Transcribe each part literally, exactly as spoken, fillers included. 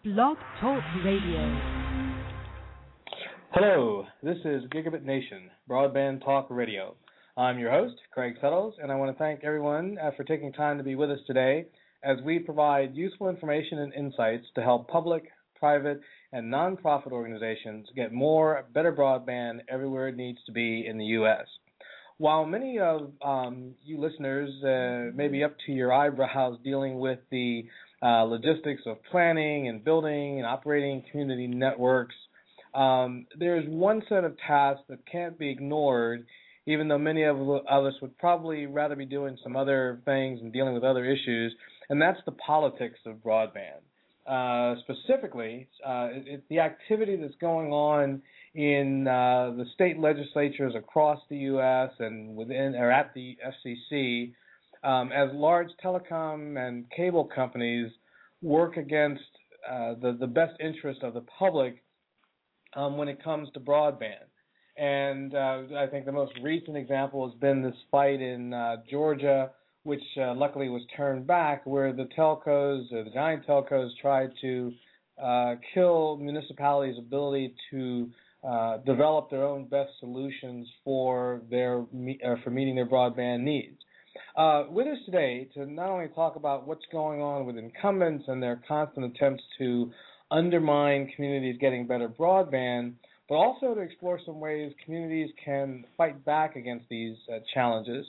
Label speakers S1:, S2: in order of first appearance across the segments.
S1: Blog Talk Radio.
S2: Hello, this is Gigabit Nation, Broadband Talk Radio. I'm your host, Craig Settles, and I want to thank everyone uh, for taking time to be with us today as we provide useful information and insights to help public, private, and nonprofit organizations get more, better broadband everywhere it needs to be in the U S. While many of um, you listeners uh, may be up to your eyebrows dealing with the uh, logistics of planning and building and operating community networks, um, there's one set of tasks that can't be ignored, even though many of us would probably rather be doing some other things and dealing with other issues, and that's the politics of broadband. Uh, specifically, uh, it, it, the activity that's going on in uh, the state legislatures across the U S and within or at the F C C, um, as large telecom and cable companies work against uh, the, the best interest of the public um, when it comes to broadband. And uh, I think the most recent example has been this fight in uh, Georgia, which uh, luckily was turned back, where the telcos, uh, the giant telcos, tried to uh, kill municipalities' ability to uh, develop their own best solutions for their uh, for meeting their broadband needs. Uh, with us today to not only talk about what's going on with incumbents and their constant attempts to undermine communities getting better broadband, but also to explore some ways communities can fight back against these uh, challenges.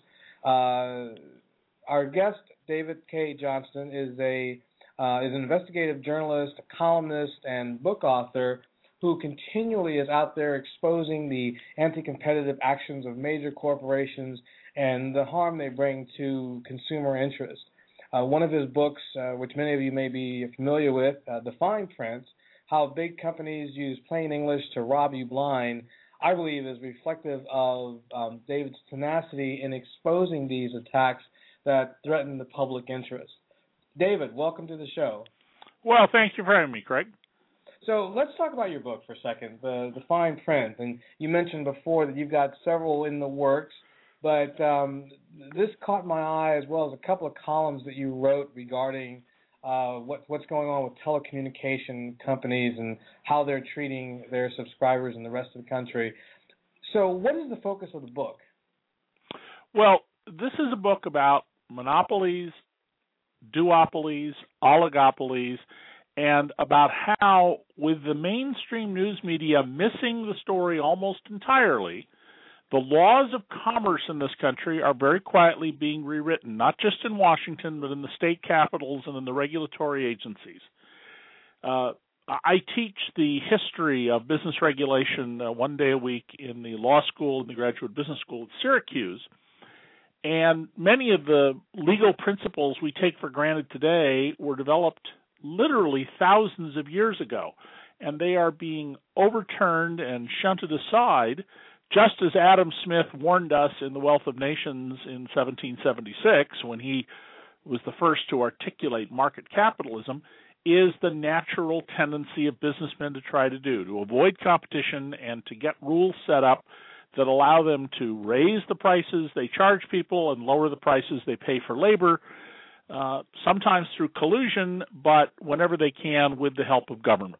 S2: Uh, our guest, David K. Johnston, is a uh, is an investigative journalist, a columnist, and book author who continually is out there exposing the anti-competitive actions of major corporations and the harm they bring to consumer interest. Uh, one of his books, uh, which many of you may be familiar with, uh, The Fine Print, How Big Companies Use Plain English to Rob You Blind, I believe is reflective of um, David's tenacity in exposing these attacks that threaten the public interest. David, welcome to the show.
S3: Well, thank you for having me, Craig.
S2: So let's talk about your book for a second, the, the Fine Print. And you mentioned before that you've got several in the works, but um, this caught my eye as well as a couple of columns that you wrote regarding uh, what, what's going on with telecommunication companies and how they're treating their subscribers in the rest of the country. So what is the focus of the book?
S3: Well, this is a book about monopolies, duopolies, oligopolies, and about how, with the mainstream news media missing the story almost entirely, the laws of commerce in this country are very quietly being rewritten, not just in Washington, but in the state capitals and in the regulatory agencies. Uh, I teach the history of business regulation uh, one day a week in the law school and the graduate business school at Syracuse. And many of the legal principles we take for granted today were developed literally thousands of years ago, and they are being overturned and shunted aside, just as Adam Smith warned us in The Wealth of Nations in seventeen seventy-six, when he was the first to articulate market capitalism, is the natural tendency of businessmen to try to do, to avoid competition and to get rules set up that allow them to raise the prices they charge people and lower the prices they pay for labor, uh, sometimes through collusion, but whenever they can with the help of government.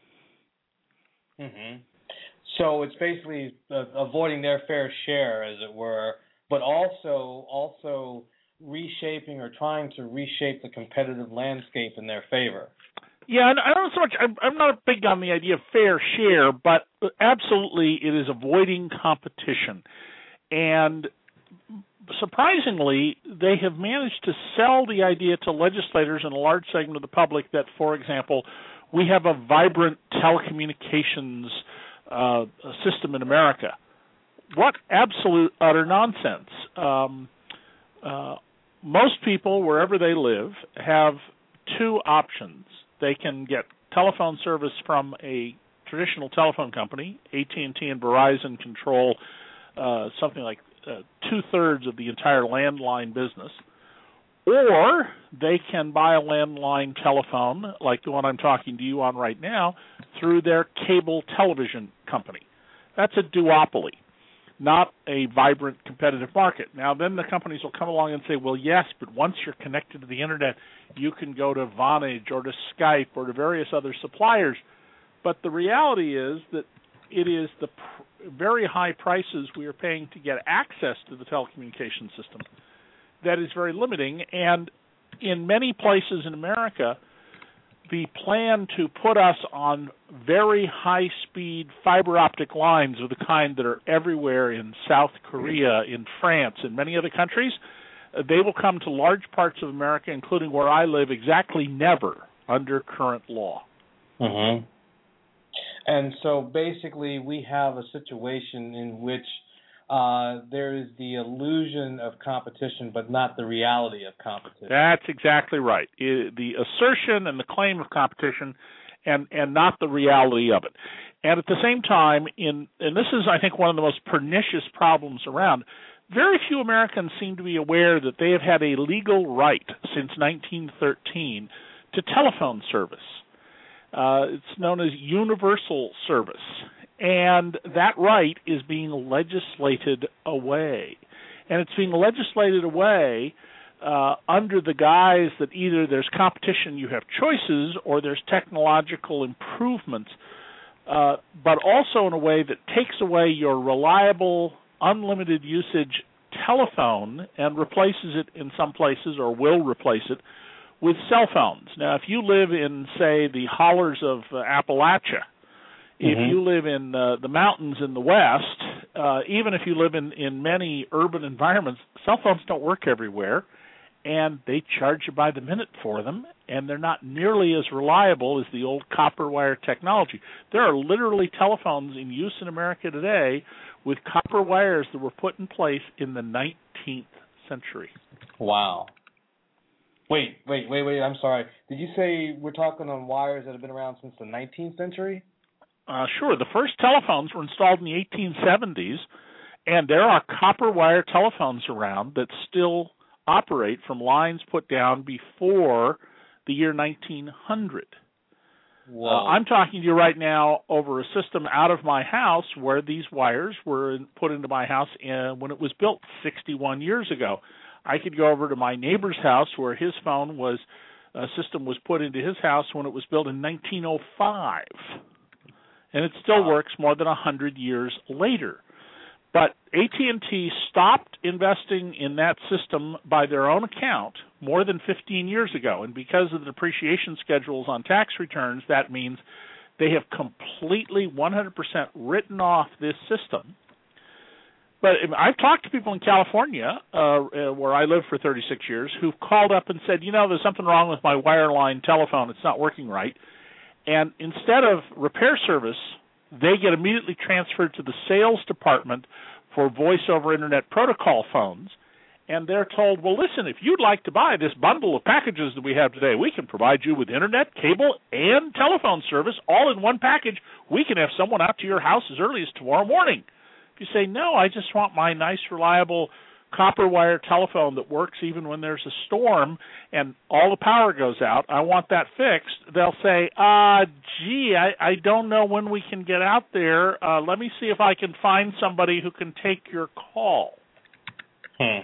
S2: Mm-hmm. So it's basically uh, avoiding their fair share, as it were, but also also reshaping or trying to reshape the competitive landscape in their favor.
S3: Yeah, and I don't know so much. I'm, I'm not big on the idea of fair share, but absolutely it is avoiding competition. And surprisingly, they have managed to sell the idea to legislators and a large segment of the public that, for example, we have a vibrant telecommunications uh, system in America. What absolute utter nonsense. Um, uh, most people, wherever they live, have two options. They can get telephone service from a traditional telephone company. A T and T and Verizon control uh, something like uh, two-thirds of the entire landline business. Or they can buy a landline telephone, like the one I'm talking to you on right now, through their cable television company. That's a duopoly. not a vibrant competitive market. Now, then the companies will come along and say, well, yes, but once you're connected to the Internet, you can go to Vonage or to Skype or to various other suppliers. But the reality is that it is the pr- very high prices we are paying to get access to the telecommunications system that is very limiting. And in many places in America, the plan to put us on very high-speed fiber optic lines of the kind that are everywhere in South Korea, in France, and many other countries, uh, they will come to large parts of America, including where I live, exactly never under current law.
S2: Mm-hmm. And so basically we have a situation in which uh, there is the illusion of competition, but not the reality of competition.
S3: That's exactly right. I, the assertion and the claim of competition, and, and not the reality of it. And at the same time, in and this is, I think, one of the most pernicious problems around, very few Americans seem to be aware that they have had a legal right since nineteen thirteen to telephone service. Uh, it's known as universal service. And that right is being legislated away. And it's being legislated away uh, under the guise that either there's competition, you have choices, or there's technological improvements, uh, but also in a way that takes away your reliable, unlimited usage telephone and replaces it in some places, or will replace it, with cell phones. Now, if you live in, say, the hollers of uh, Appalachia, if mm-hmm. you live in uh, the mountains in the West, uh, even if you live in, in many urban environments, cell phones don't work everywhere, and they charge you by the minute for them, and they're not nearly as reliable as the old copper wire technology. There are literally telephones in use in America today with copper wires that were put in place in the nineteenth century.
S2: Wow. Wait, wait, wait, wait, I'm sorry. Did you say we're talking on wires that have been around since the nineteenth century?
S3: Uh, sure. The first telephones were installed in the eighteen seventies, and there are copper wire telephones around that still operate from lines put down before the year nineteen hundred. Uh, I'm talking to you right now over a system out of my house where these wires were put into my house in, when it was built sixty-one years ago. I could go over to my neighbor's house where his phone was, uh, system was put into his house when it was built in nineteen oh five. And it still works more than one hundred years later. But A T and T stopped investing in that system by their own account more than fifteen years ago. And because of the depreciation schedules on tax returns, that means they have completely one hundred percent written off this system. But I've talked to people in California, uh, where I lived for thirty-six years, who've called up and said, you know, there's something wrong with my wireline telephone. It's not working right. And instead of repair service, they get immediately transferred to the sales department for voice over Internet protocol phones. And they're told, well, listen, if you'd like to buy this bundle of packages that we have today, we can provide you with Internet, cable, and telephone service all in one package. We can have someone out to your house as early as tomorrow morning. If you say, no, I just want my nice, reliable copper wire telephone that works even when there's a storm and all the power goes out, I want that fixed, they'll say, uh, gee, I, I don't know when we can get out there. Uh, let me see if I can find somebody who can take your call.
S2: Hmm.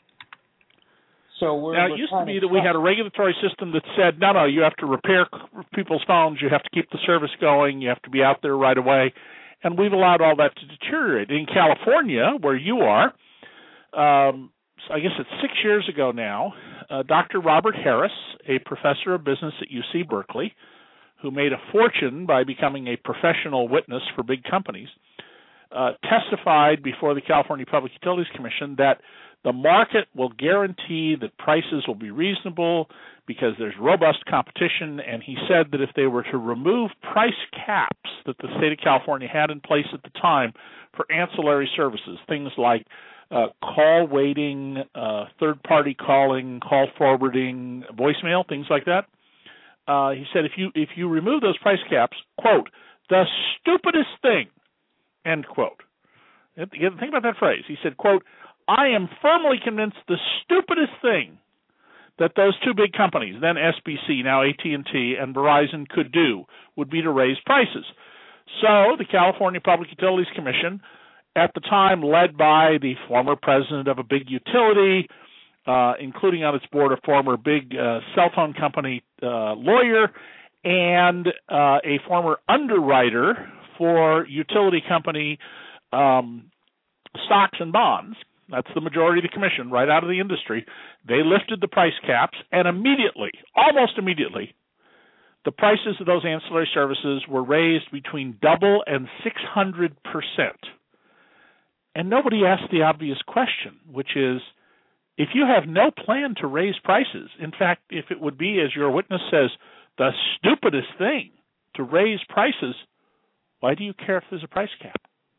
S2: So we're,
S3: now, it
S2: we're
S3: used to be that we had a regulatory system that said, no, no, you have to repair people's phones, you have to keep the service going, you have to be out there right away. And we've allowed all that to deteriorate. In California, where you are, um, so I guess it's six years ago now, uh, Doctor Robert Harris, a professor of business at U C Berkeley, who made a fortune by becoming a professional witness for big companies, uh, testified before the California Public Utilities Commission that the market will guarantee that prices will be reasonable because there's robust competition, and he said that if they were to remove price caps that the state of California had in place at the time for ancillary services, things like uh, call waiting, uh, third-party calling, call forwarding, voicemail, things like that, uh, he said if you if you remove those price caps, quote, the stupidest thing, end quote. Think about that phrase. He said, quote, I am firmly convinced the stupidest thing that those two big companies, then S B C, now A T and T, and Verizon could do would be to raise prices. So the California Public Utilities Commission at the time led by the former president of a big utility, uh, including on its board a former big uh, cell phone company uh, lawyer, and uh, a former underwriter for utility company um, stocks and bonds. That's the majority of the commission right out of the industry. They lifted the price caps, and immediately, almost immediately, the prices of those ancillary services were raised between double and six hundred percent. And nobody asked the obvious question, which is, if you have no plan to raise prices, in fact, if it would be, as your witness says, the stupidest thing to raise prices, why do you care if there's a price cap?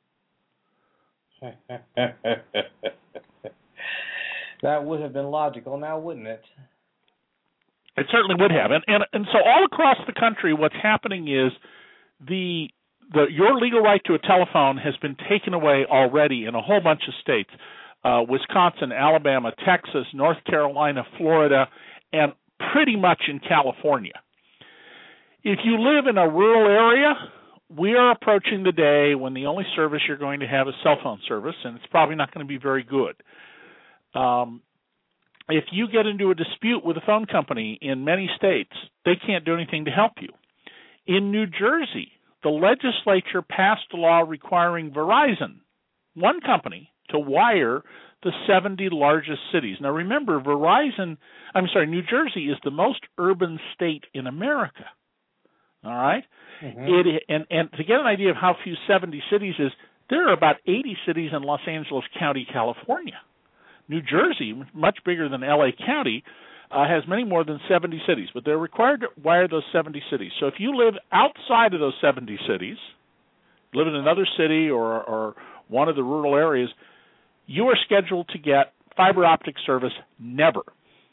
S2: That would have been logical now, wouldn't it?
S3: It certainly would have. And, and and so all across the country, what's happening is the the your legal right to a telephone has been taken away already in a whole bunch of states. Uh, Wisconsin, Alabama, Texas, North Carolina, Florida, and pretty much in California. If you live in a rural area, we are approaching the day when the only service you're going to have is cell phone service, and it's probably not going to be very good. Um, if you get into a dispute with a phone company in many states, they can't do anything to help you. In New Jersey, the legislature passed a law requiring Verizon, one company, to wire the seventy largest cities. Now remember, Verizon, I'm sorry, New Jersey is the most urban state in America. All right? Mm-hmm. It, and, and to get an idea of how few seventy cities is, there are about eighty cities in Los Angeles County, California. New Jersey, much bigger than L A County, uh, has many more than seventy cities, but they're required to wire those seventy cities. So if you live outside of those seventy cities, live in another city or, or one of the rural areas, you are scheduled to get fiber optic service never.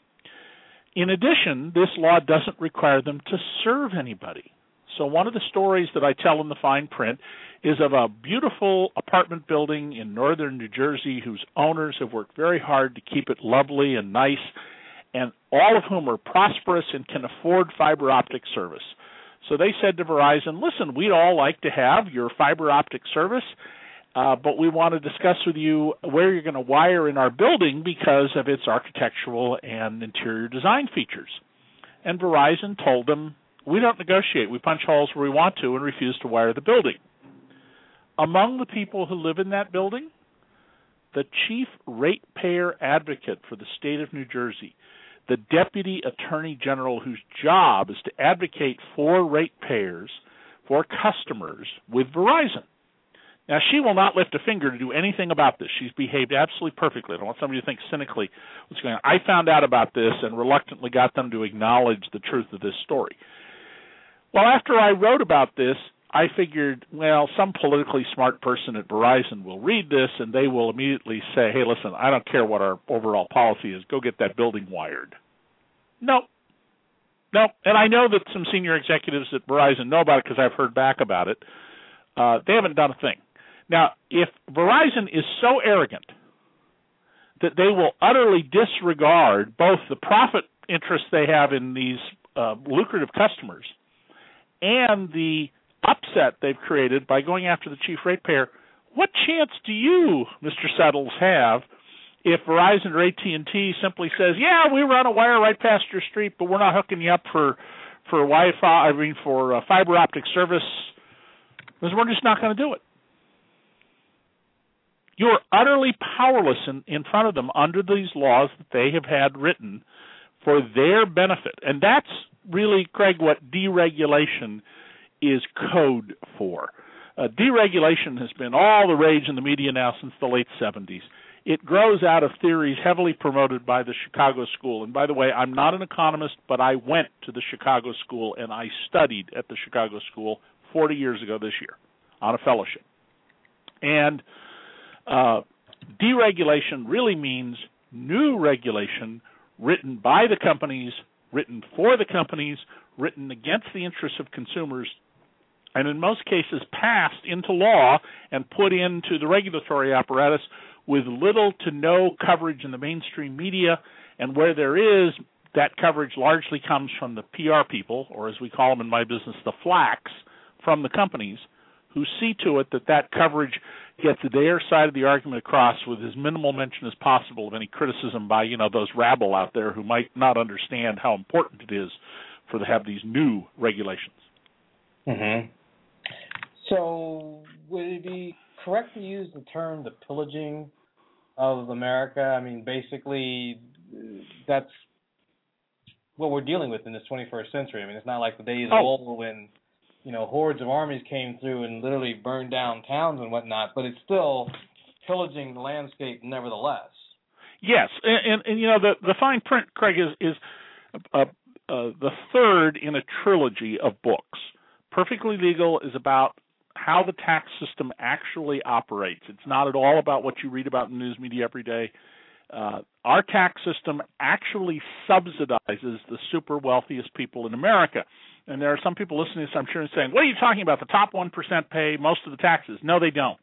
S3: In addition, this law doesn't require them to serve anybody. So one of the stories that I tell in the fine print is of a beautiful apartment building in northern New Jersey whose owners have worked very hard to keep it lovely and nice, and all of whom are prosperous and can afford fiber optic service. So they said to Verizon, listen, we'd all like to have your fiber optic service, uh, but we want to discuss with you where you're going to wire in our building because of its architectural and interior design features. And Verizon told them, we don't negotiate. We punch holes where we want to and refuse to wire the building. Among the people who live in that building, the chief ratepayer advocate for the state of New Jersey, the deputy attorney general whose job is to advocate for ratepayers, for customers with Verizon. Now, she will not lift a finger to do anything about this. She's behaved absolutely perfectly. I don't want somebody to think cynically what's going on. I found out about this and reluctantly got them to acknowledge the truth of this story. Well, after I wrote about this, I figured, well, some politically smart person at Verizon will read this and they will immediately say, hey, listen, I don't care what our overall policy is. Go get that building wired. No. No. And I know that some senior executives at Verizon know about it because I've heard back about it. Uh, they haven't done a thing. Now, if Verizon is so arrogant that they will utterly disregard both the profit interest they have in these uh, lucrative customers and the upset they've created by going after the chief ratepayer, what chance do you, Mister Settles, have if Verizon or A T and T simply says, yeah, we run a wire right past your street, but we're not hooking you up for, for Wi-Fi, I mean for uh, fiber optic service, because we're just not going to do it. You're utterly powerless in, in front of them under these laws that they have had written for their benefit. And that's really, Craig, what deregulation is code for. Uh, deregulation has been all the rage in the media now since the late seventies. It grows out of theories heavily promoted by the Chicago School. And by the way, I'm not an economist, but I went to the Chicago School and I studied at the Chicago School forty years ago this year on a fellowship. And uh, deregulation really means new regulation written by the companies, written for the companies, written against the interests of consumers, and in most cases passed into law and put into the regulatory apparatus with little to no coverage in the mainstream media, and where there is, that coverage largely comes from the P R people, or as we call them in my business, the flacks, from the companies, who see to it that that coverage gets their side of the argument across with as minimal mention as possible of any criticism by, you know, those rabble out there who might not understand how important it is for to have these new regulations.
S2: Mm-hmm. So would it be correct to use the term the pillaging of America? I mean, basically, that's what we're dealing with in this twenty-first century. I mean, it's not like the days of
S3: Oh.
S2: old when, you know, hordes of armies came through and literally burned down towns and whatnot, but it's still pillaging the landscape nevertheless.
S3: Yes, and, and, and you know, the, the fine print, Craig, is, is uh, uh, the third in a trilogy of books. Perfectly Legal is about how the tax system actually operates. It's not at all about what you read about in the news media every day. Uh, our tax system actually subsidizes the super wealthiest people in America. And there are some people listening to this, I'm sure, and saying, what are you talking about? The top one percent pay most of the taxes. No, they don't.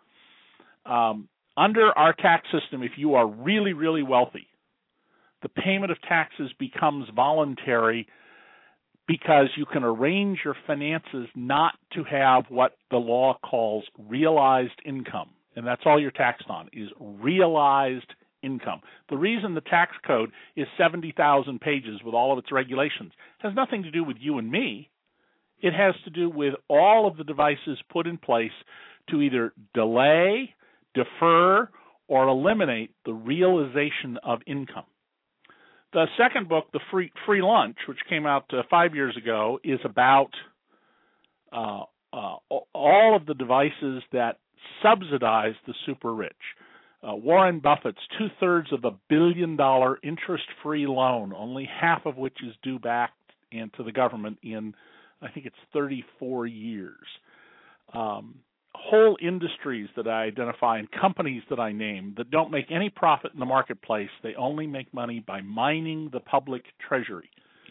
S3: Um, under our tax system, if you are really, really wealthy, the payment of taxes becomes voluntary because you can arrange your finances not to have what the law calls realized income. And that's all you're taxed on, is realized income. The reason the tax code is seventy thousand pages with all of its regulations has nothing to do with you and me. It has to do with all of the devices put in place to either delay, defer, or eliminate the realization of income. The second book, The Free Free Lunch, which came out uh, five years ago, is about uh, uh, all of the devices that subsidize the super rich. Uh, Warren Buffett's two-thirds of a billion-dollar interest-free loan, only half of which is due back into the government in, I think it's thirty-four years. Um, whole industries that I identify and companies that I name that don't make any profit in the marketplace. They only make money by mining the public treasury.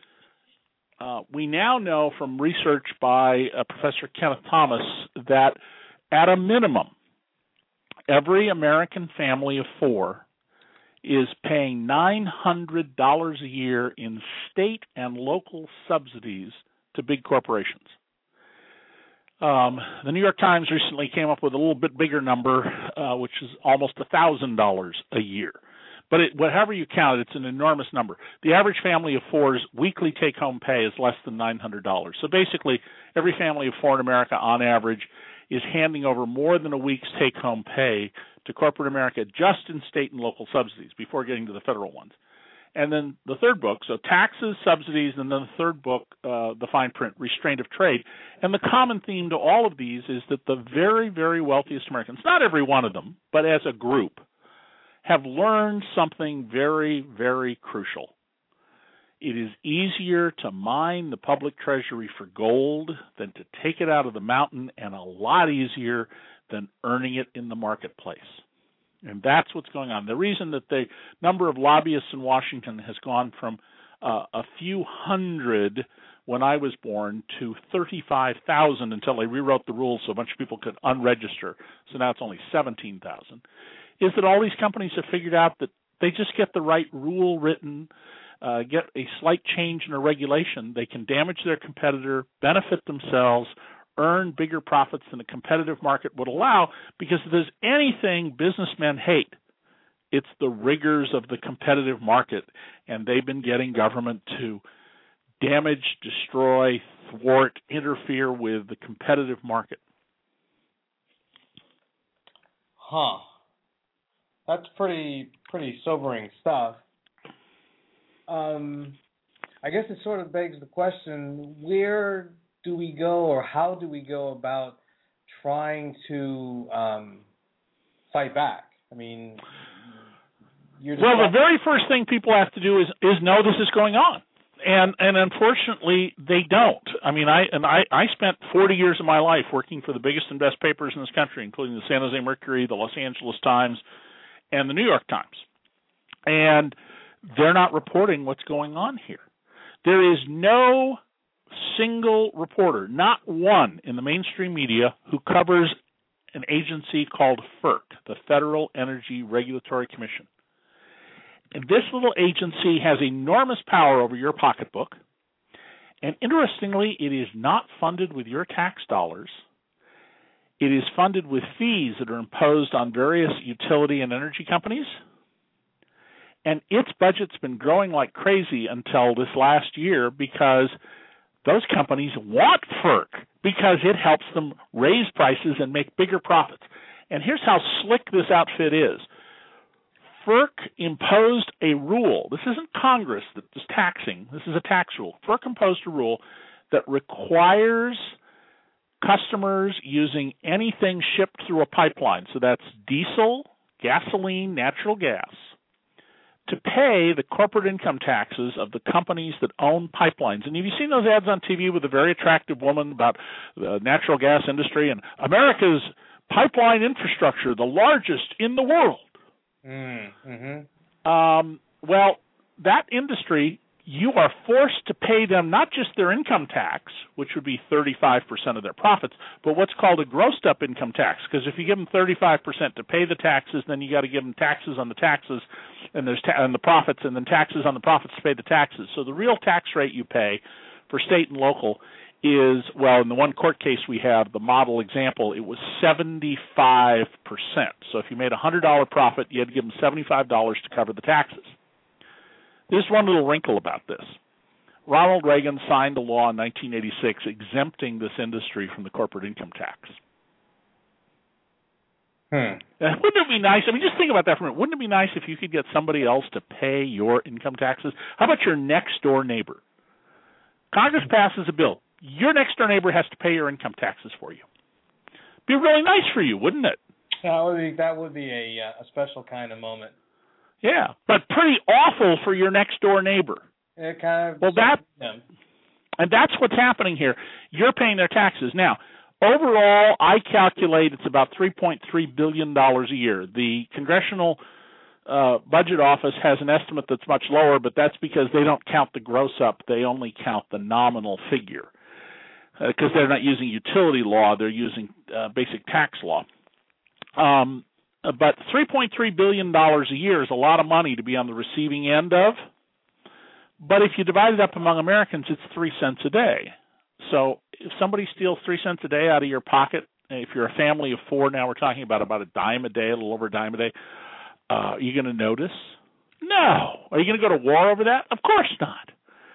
S3: Uh, we now know from research by uh, Professor Kenneth Thomas that at a minimum, every American family of four is paying nine hundred dollars a year in state and local subsidies to big corporations. Um, the New York Times recently came up with a little bit bigger number, uh, which is almost one thousand dollars a year. But it, whatever you count, it's an enormous number. The average family of four's weekly take-home pay is less than nine hundred dollars. So basically, every family of four in America, on average, is handing over more than a week's take-home pay to corporate America just in state and local subsidies before getting to the federal ones. And then the third book, so taxes, subsidies, and then the third book, uh, the fine print, Restraint of Trade. And the common theme to all of these is that the very, very wealthiest Americans, not every one of them, but as a group, have learned something very, very crucial. It is easier to mine the public treasury for gold than to take it out of the mountain, and a lot easier than earning it in the marketplace. And that's what's going on. The reason that the number of lobbyists in Washington has gone from uh, a few hundred when I was born to thirty-five thousand until they rewrote the rules so a bunch of people could unregister. So now it's only seventeen thousand. Is that all these companies have figured out that they just get the right rule written, uh, get a slight change in a regulation, they can damage their competitor, benefit themselves, earn bigger profits than a competitive market would allow, because if there's anything businessmen hate, it's the rigors of the competitive market, and they've been getting government to damage, destroy, thwart, interfere with the competitive market.
S2: Huh. That's pretty pretty sobering stuff. Um, I guess it sort of begs the question, where do we go, or how do we go about trying to um, fight back? I mean, you're
S3: well, the very first thing people have to do is is know this is going on, and and unfortunately they don't. I mean, I and I, I spent forty years of my life working for the biggest and best papers in this country, including the San Jose Mercury, the Los Angeles Times, and the New York Times, and they're not reporting what's going on here. There is no single reporter, not one in the mainstream media, who covers an agency called FERC, the Federal Energy Regulatory Commission. And this little agency has enormous power over your pocketbook, and interestingly, it is not funded with your tax dollars. It is funded with fees that are imposed on various utility and energy companies. And its budget's been growing like crazy until this last year because those companies want FERC because it helps them raise prices and make bigger profits. And here's how slick this outfit is. FERC imposed a rule. This isn't Congress that is taxing. This is a tax rule. FERC imposed a rule that requires customers using anything shipped through a pipeline, so that's diesel, gasoline, natural gas, to pay the corporate income taxes of the companies that own pipelines. And have you seen those ads on T V with a very attractive woman about the natural gas industry and America's pipeline infrastructure, the largest in the world?
S2: Mm-hmm.
S3: Um, well, that industry, you are forced to pay them not just their income tax, which would be thirty-five percent of their profits, but what's called a grossed-up income tax. Because if you give them thirty-five percent to pay the taxes, then you got to give them taxes on the taxes, and there's ta- on the profits, and then taxes on the profits to pay the taxes. So the real tax rate you pay for state and local is, well, in the one court case we have, the model example, it was seventy-five percent. So if you made a one hundred dollars profit, you had to give them seventy-five dollars to cover the taxes. There's one little wrinkle about this. Ronald Reagan signed a law in nineteen eighty-six exempting this industry from the corporate income tax.
S2: Hmm.
S3: Now, wouldn't it be nice? I mean, just think about that for a minute. Wouldn't it be nice if you could get somebody else to pay your income taxes? How about your next-door neighbor? Congress passes a bill. Your next-door neighbor has to pay your income taxes for you. Be really nice for you, wouldn't it?
S2: That would be, that would be a, uh, a special kind of moment.
S3: Yeah, but pretty awful for your next-door neighbor.
S2: It kind of
S3: well, that,
S2: them.
S3: And that's what's happening here. You're paying their taxes. Now, overall, I calculate it's about three point three billion dollars a year. The Congressional uh, Budget Office has an estimate that's much lower, but that's because they don't count the gross up. They only count the nominal figure because uh, they're not using utility law. They're using uh, basic tax law. Um, but three point three billion dollars a year is a lot of money to be on the receiving end of. But if you divide it up among Americans, it's three cents a day. So if somebody steals three cents a day out of your pocket, if you're a family of four, now we're talking about about a dime a day, a little over a dime a day, uh, are you going to notice? No. Are you going to go to war over that? Of course not.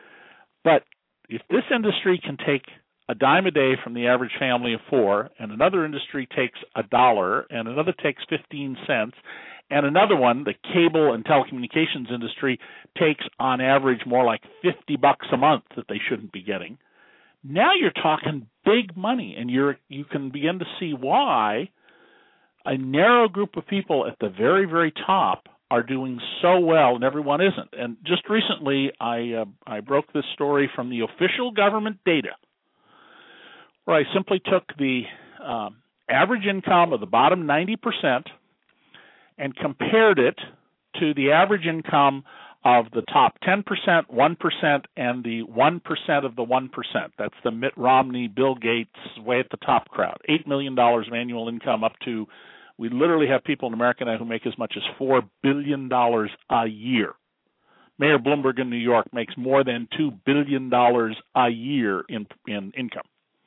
S3: But if this industry can take a dime a day from the average family of four, and another industry takes a dollar, and another takes fifteen cents, and another one, the cable and telecommunications industry, takes on average more like fifty bucks a month that they shouldn't be getting. Now you're talking big money, and you're you can begin to see why a narrow group of people at the very, very top are doing so well and everyone isn't. And just recently, I uh, I broke this story from the official government data, where I simply took the um, average income of the bottom ninety percent and compared it to the average income of the top ten percent, one percent, and the one percent of the one percent. That's the Mitt Romney, Bill Gates, way at the top crowd. eight million dollars of annual income up to, we literally have people in America now who make as much as four billion dollars a year. Mayor Bloomberg in New York makes more than two billion dollars a year in, in income.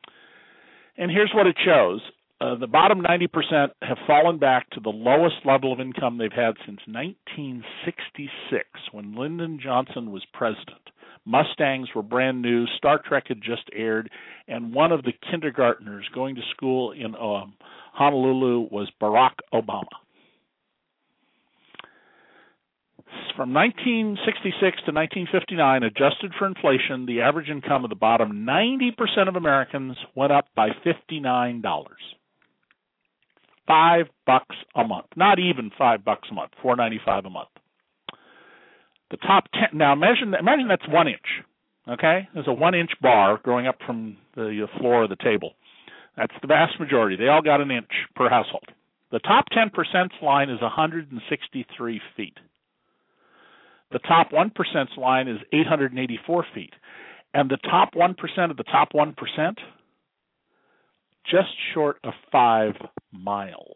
S3: And here's what it shows. Uh, the bottom ninety percent have fallen back to the lowest level of income they've had since nineteen sixty-six, when Lyndon Johnson was president. Mustangs were brand new, Star Trek had just aired, and one of the kindergartners going to school in um, Honolulu was Barack Obama. From nineteen sixty-six to nineteen fifty-nine, adjusted for inflation, the average income of the bottom ninety percent of Americans went up by fifty-nine dollars. Five bucks a month. Not even five bucks a month, four ninety-five a month. The top ten, now imagine, imagine that's one inch, okay? There's a one-inch bar growing up from the floor of the table. That's the vast majority. They all got an inch per household. The top ten percent line is one hundred sixty-three feet. The top one percent line is eight hundred eighty-four feet. And the top one percent of the top one percent, just short of five miles.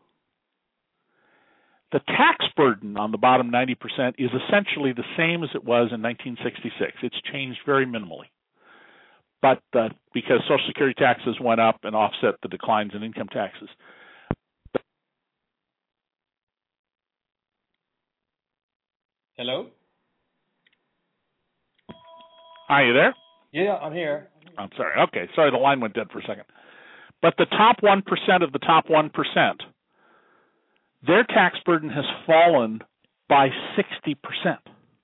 S3: The tax burden on the bottom ninety percent is essentially the same as it was in nineteen sixty-six. It's changed very minimally. but uh, because Social Security taxes went up and offset the declines in income taxes.
S2: Hello?
S3: Are you there?
S2: Yeah, I'm here.
S3: I'm sorry. Okay, sorry, the line went dead for a second. But the top one percent of the top one percent, their tax burden has fallen by sixty percent.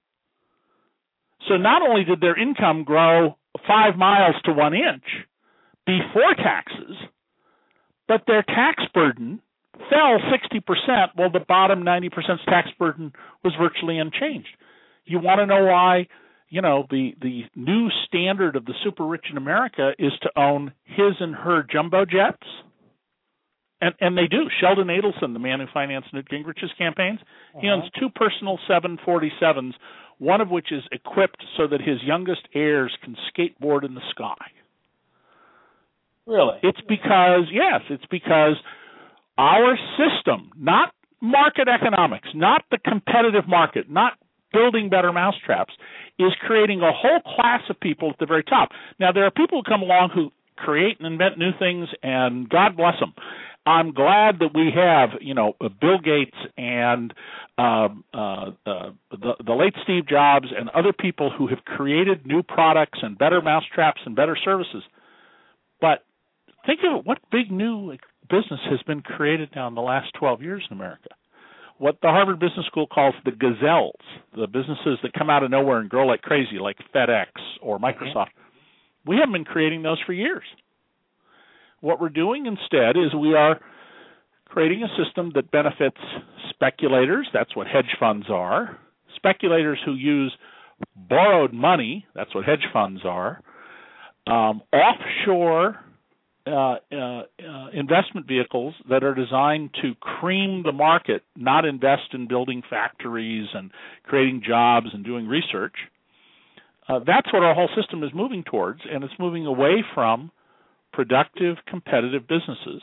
S3: So not only did their income grow five miles to one inch before taxes, but their tax burden fell sixty percent while the bottom ninety percent tax burden was virtually unchanged. You want to know why? You know, the, the new standard of the super rich in America is to own his and her jumbo jets. And and they do. Sheldon Adelson, the man who financed Newt Gingrich's campaigns, uh-huh. he owns two personal seven forty-sevens, one of which is equipped so that his youngest heirs can skateboard in the sky.
S2: Really?
S3: It's because, yes, it's because our system, not market economics, not the competitive market, not building better mousetraps, is creating a whole class of people at the very top. Now, there are people who come along who create and invent new things, and God bless them. I'm glad that we have, you know, Bill Gates and um, uh, uh, the, the late Steve Jobs and other people who have created new products and better mousetraps and better services. But think of it, what big new business has been created now in the last twelve years in America? What the Harvard Business School calls the gazelles, the businesses that come out of nowhere and grow like crazy, like FedEx or Microsoft. Mm-hmm. We haven't been creating those for years. What we're doing instead is we are creating a system that benefits speculators. That's what hedge funds are. Speculators who use borrowed money. That's what hedge funds are. Um, offshore Uh, uh, uh, investment vehicles that are designed to cream the market, not invest in building factories and creating jobs and doing research. Uh, that's what our whole system is moving towards, and it's moving away from productive, competitive businesses.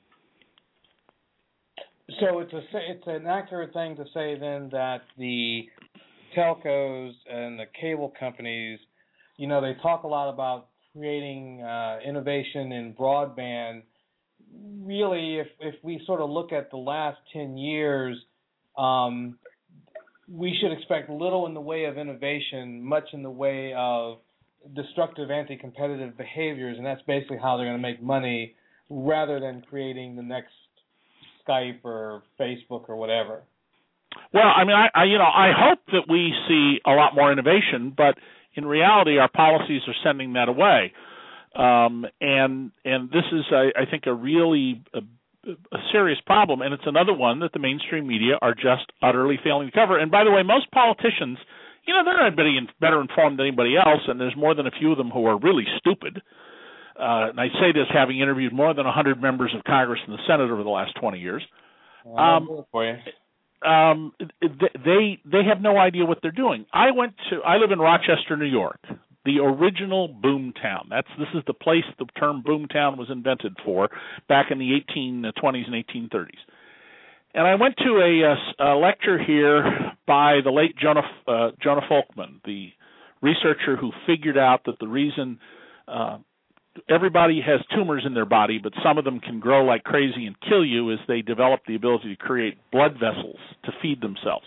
S2: So it's a it's an accurate thing to say then that the telcos and the cable companies, you know, they talk a lot about creating uh, innovation in broadband. Really, if if we sort of look at the last ten years, um, we should expect little in the way of innovation, much in the way of destructive anti-competitive behaviors, and that's basically how they're going to make money rather than creating the next Skype or Facebook or whatever.
S3: Well, I mean, I, I you know, I hope that we see a lot more innovation, but in reality, our policies are sending that away, um, and and this is, I, I think, a really a, a serious problem, and it's another one that the mainstream media are just utterly failing to cover. And by the way, most politicians, you know, they're not better informed than anybody else, and there's more than a few of them who are really stupid. Uh, and I say this having interviewed more than one hundred members of Congress and the Senate over the last twenty years. Um,
S2: for you.
S3: Um, they they have no idea what they're doing. I went to I live in Rochester, New York, the original boom town. That's this is the place the term boom town was invented for back in the eighteen twenties and eighteen thirties. And I went to a, a, a lecture here by the late Jonah uh, Jonah Folkman, the researcher who figured out that the reason uh, everybody has tumors in their body, but some of them can grow like crazy and kill you as they develop the ability to create blood vessels to feed themselves.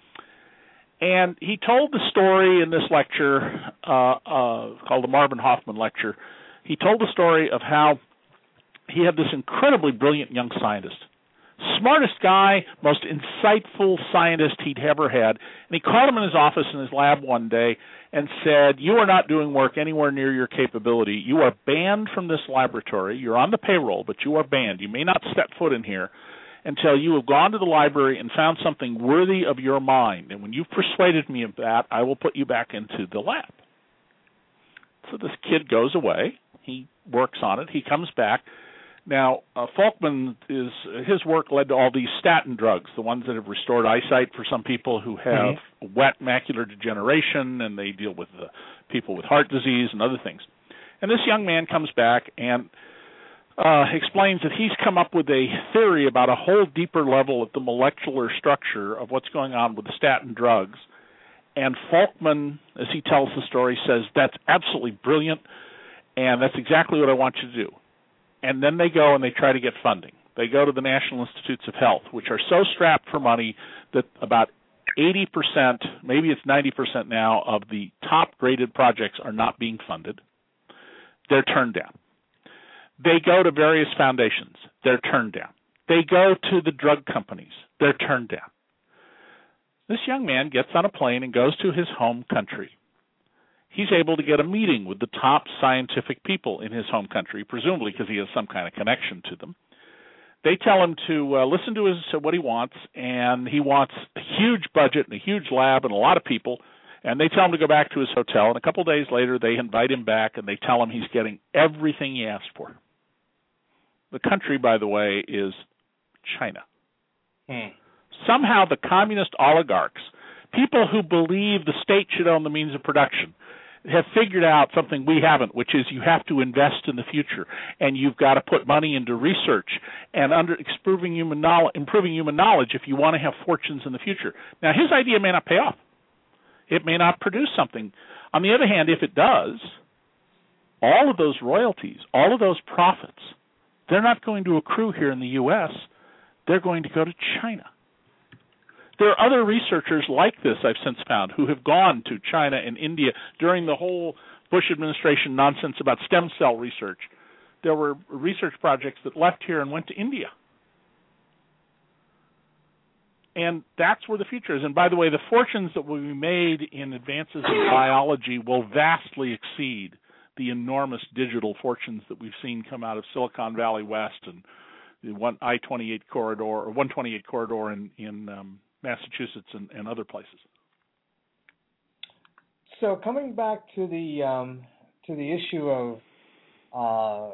S3: And he told the story in this lecture uh, uh, called the Marvin Hoffman Lecture. He told the story of how he had this incredibly brilliant young scientist, smartest guy, most insightful scientist he'd ever had. And he called him in his office in his lab one day and said, "You are not doing work anywhere near your capability. You are banned from this laboratory. You're on the payroll, but you are banned. You may not step foot in here until you have gone to the library and found something worthy of your mind. And when you've persuaded me of that, I will put you back into the lab." So this kid goes away. He works on it. He comes back. Now, uh, Folkman, is his work led to all these statin drugs, the ones that have restored eyesight for some people who have mm-hmm. wet macular degeneration, and they deal with uh, people with heart disease and other things. And this young man comes back and uh, explains that he's come up with a theory about a whole deeper level at the molecular structure of what's going on with the statin drugs. And Folkman, as he tells the story, says, "That's absolutely brilliant. And that's exactly what I want you to do. And then they go and they try to get funding. They go to the National Institutes of Health, which are so strapped for money that about eighty percent, maybe it's ninety percent now, of the top-graded projects are not being funded. They're turned down. They go to various foundations. They're turned down. They go to the drug companies. They're turned down. This young man gets on a plane and goes to his home country. He's able to get a meeting with the top scientific people in his home country, presumably because he has some kind of connection to them. They tell him to uh, listen to his to what he wants, and he wants a huge budget and a huge lab and a lot of people, and they tell him to go back to his hotel, and a couple of days later they invite him back and they tell him he's getting everything he asked for. The country, by the way, is China.
S2: Hmm.
S3: Somehow the communist oligarchs, people who believe the state should own the means of production, have figured out something we haven't, which is you have to invest in the future, and you've got to put money into research and under improving human knowledge, improving human knowledge if you want to have fortunes in the future. Now, his idea may not pay off. It may not produce something. On the other hand, if it does, all of those royalties, all of those profits, they're not going to accrue here in the U S. They're going to go to China. There are other researchers like this, I've since found, who have gone to China and India during the whole Bush administration nonsense about stem cell research. There were research projects that left here and went to India. And that's where the future is. And by the way, the fortunes that will be made in advances in biology will vastly exceed the enormous digital fortunes that we've seen come out of Silicon Valley West and the one I twenty-eight corridor or one twenty-eight corridor in, in um, Massachusetts and, and other places.
S2: So coming back to the um, to the issue of uh,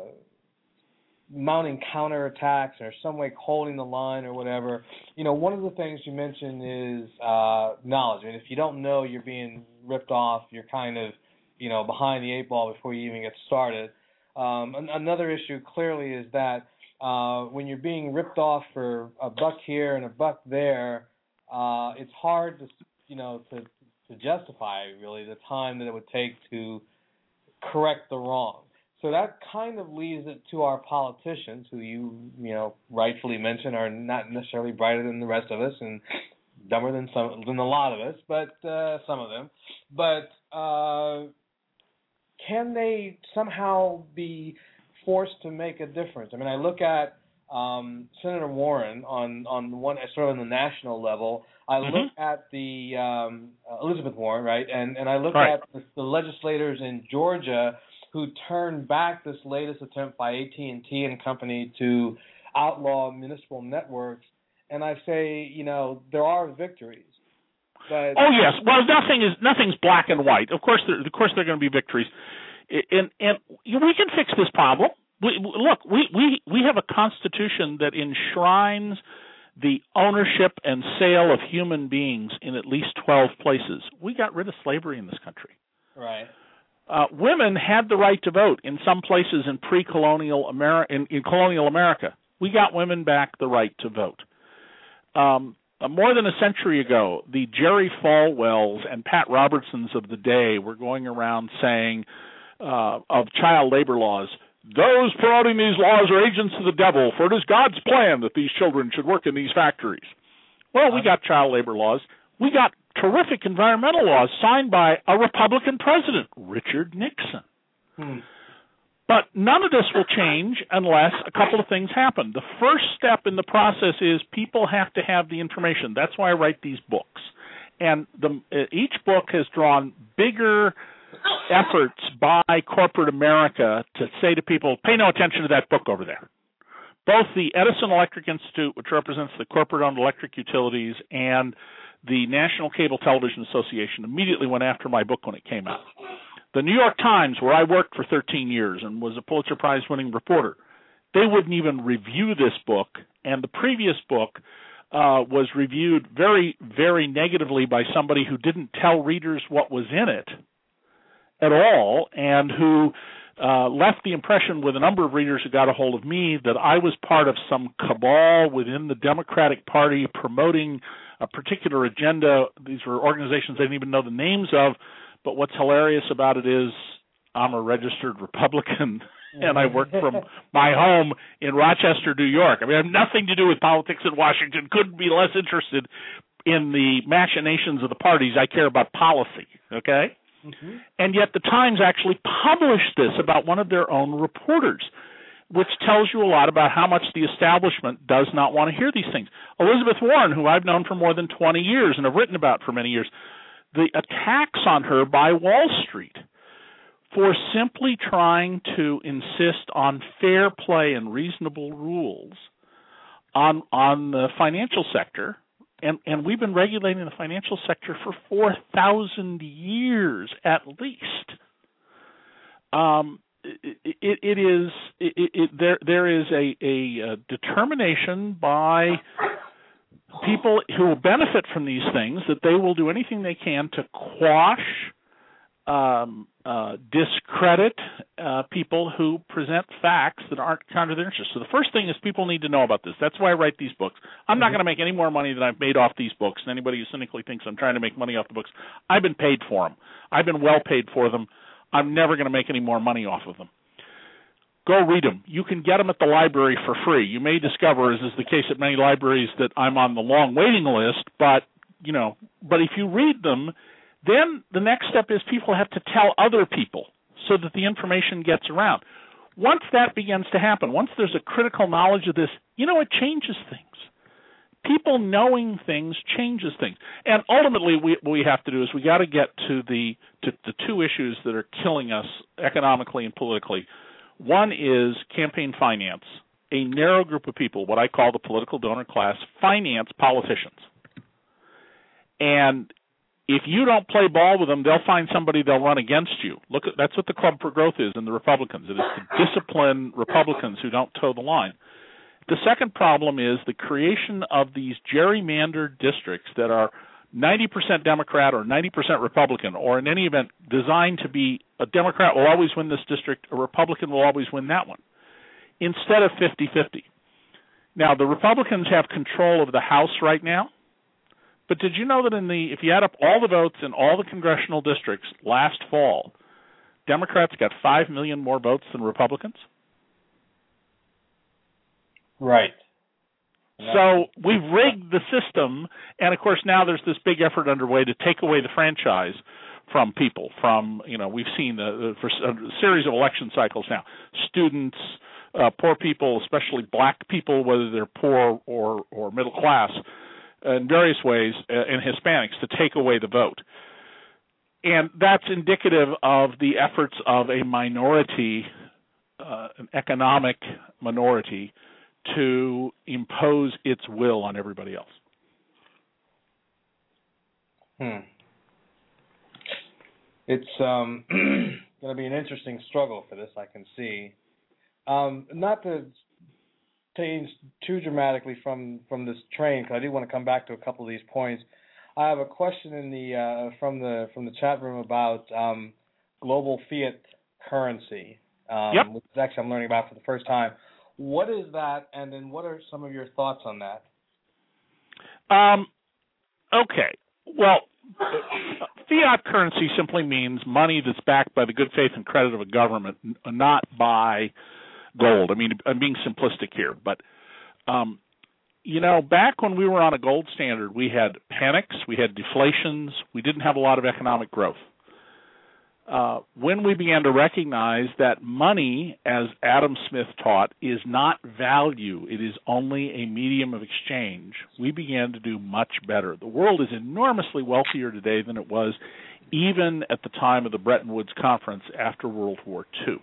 S2: mounting counterattacks or some way holding the line or whatever, you know, one of the things you mentioned is uh, knowledge. I mean, if you don't know you're being ripped off, you're kind of, you know, behind the eight ball before you even get started. Um, an- another issue clearly is that uh, when you're being ripped off for a buck here and a buck there, uh, it's hard to, you know, to, to justify really the time that it would take to correct the wrong. So that kind of leaves it to our politicians, who you, you know, rightfully mentioned are not necessarily brighter than the rest of us and dumber than some than a lot of us, but uh, some of them. But uh, can they somehow be forced to make a difference? I mean, I look at um, Senator Warren on on one sort of on the national level. I
S3: mm-hmm.
S2: look at the um, uh, Elizabeth Warren, right, and and I look
S3: right.
S2: at the, the legislators in Georgia who turned back this latest attempt by A T and T and company to outlaw municipal networks, and I say, you know, there are victories. But
S3: oh yes, well, nothing is nothing's black and white. Of course, there, of course, there are going to be victories, and and we can fix this problem. We, look, we, we we have a constitution that enshrines the ownership and sale of human beings in at least twelve places. We got rid of slavery in this country.
S2: Right.
S3: Uh, women had the right to vote in some places in pre-colonial America. In, in colonial America, we got women back the right to vote. Um, uh, more than a century ago, the Jerry Falwells and Pat Robertsons of the day were going around saying uh, of child labor laws, "Those promoting these laws are agents of the devil, for it is God's plan that these children should work in these factories." Well, we got child labor laws. We got terrific environmental laws signed by a Republican president, Richard Nixon.
S2: Hmm.
S3: But none of this will change unless a couple of things happen. The first step in the process is people have to have the information. That's why I write these books. And the, each book has drawn bigger efforts by corporate America to say to people, pay no attention to that book over there. Both the Edison Electric Institute, which represents the corporate-owned electric utilities, and the National Cable Television Association immediately went after my book when it came out. The New York Times, where I worked for thirteen years and was a Pulitzer Prize-winning reporter, they wouldn't even review this book, and the previous book uh, was reviewed very, very negatively by somebody who didn't tell readers what was in it at all, and who uh, left the impression with a number of readers who got a hold of me that I was part of some cabal within the Democratic Party promoting a particular agenda. These were organizations I didn't even know the names of, but what's hilarious about it is I'm a registered Republican, and I work from my home in Rochester, New York. I mean, I have nothing to do with politics in Washington. Couldn't be less interested in the machinations of the parties. I care about policy, okay? Mm-hmm. And yet the Times actually published this about one of their own reporters, which tells you a lot about how much the establishment does not want to hear these things. Elizabeth Warren, who I've known for more than twenty years and have written about for many years, the attacks on her by Wall Street for simply trying to insist on fair play and reasonable rules on on the financial sector, and, and we've been regulating the financial sector for four thousand years at least. Um, it, it, it is it, it, there. There is a, a, a determination by people who will benefit from these things that they will do anything they can to quash, um, uh, discredit uh, people who present facts that aren't counter their interests. So the first thing is people need to know about this. That's why I write these books. I'm not going to make any more money than I've made off these books. And anybody who cynically thinks I'm trying to make money off the books, I've been paid for them. I've been well paid for them. I'm never going to make any more money off of them. Go read them. You can get them at the library for free. You may discover, as is the case at many libraries, that I'm on the long waiting list, but, you know, but if you read them, then the next step is people have to tell other people so that the information gets around. Once that begins to happen, once there's a critical knowledge of this, you know, it changes things. People knowing things changes things. And ultimately, we, what we have to do is we got to get to the to the two issues that are killing us economically and politically. One is campaign finance. A narrow group of people, what I call the political donor class, finance politicians. And if you don't play ball with them, they'll find somebody they'll run against you. Look, at, that's what the Club for Growth is in the Republicans. It is to discipline Republicans who don't toe the line. The second problem is the creation of these gerrymandered districts that are ninety percent Democrat or ninety percent Republican, or in any event designed to be a Democrat will always win this district, a Republican will always win that one, instead of fifty-fifty. Now, the Republicans have control of the House right now, but did you know that in the if you add up all the votes in all the congressional districts last fall, Democrats got five million more votes than Republicans?
S2: Right.
S3: So we've rigged the system, and of course now there's this big effort underway to take away the franchise from people. From you know we've seen the, the for a series of election cycles now, students, uh, poor people, especially black people, whether they're poor or or middle class, in various ways, uh, and Hispanics, to take away the vote. And that's indicative of the efforts of a minority, uh, an economic minority, to impose its will on everybody else.
S2: Hmm. It's um, going to be an interesting struggle for this, I can see. Um, not to change too dramatically from, from this train, because I do want to come back to a couple of these points. I have a question in the uh, from the from the chat room about um, global fiat currency, um,
S3: yep.
S2: which is actually I'm learning about for the first time. What is that, and then what are some of your thoughts on that?
S3: Um, okay. Well, fiat currency simply means money that's backed by the good faith and credit of a government, not by gold. I mean, I'm being simplistic here, but, um, you know, back when we were on a gold standard, we had panics, we had deflations, we didn't have a lot of economic growth. Uh, when we began to recognize that money, as Adam Smith taught, is not value, it is only a medium of exchange, we began to do much better. The world is enormously wealthier today than it was even at the time of the Bretton Woods Conference after World War Two.